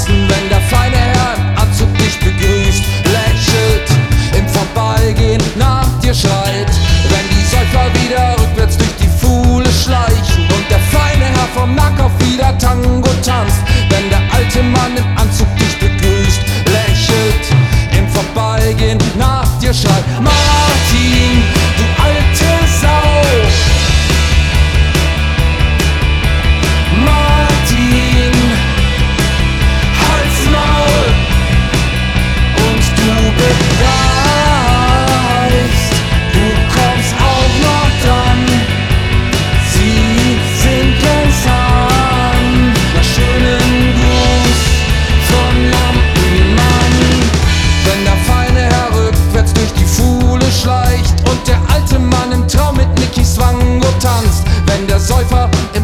tanzen, wenn der feine Herr im Anzug dich begrüßt, lächelt, im Vorbeigehen nach dir schreit, wenn die Säufer wieder rückwärts durch die Fuhle schleichen und der feine Herr vom Markov wieder Tango tanzt, wenn der alte Mann im Anzug dich begrüßt, lächelt, im Vorbeigehen nach dir schreit: Martin, du alte Sau! Martin, halt's Maul! Und du beweist, du kommst auch noch dran. Sie sind längst an. Na, schönen Gruß von Lampenmann. Wenn der feine Herr rückwärts durch die Fuhle schleicht und der alte Mann im Traum mit Nicky Swango tanzt, wenn der Säufer im